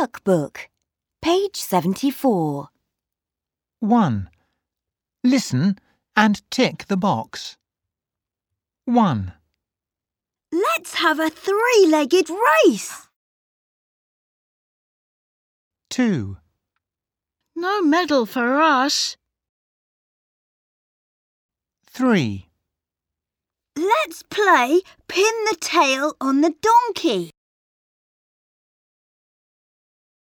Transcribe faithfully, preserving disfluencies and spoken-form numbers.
Workbook, page seventy-four. one. Listen and tick the box. one. Let's have a three-legged race. two. No medal for us. three. Let's play pin the tail on the donkey.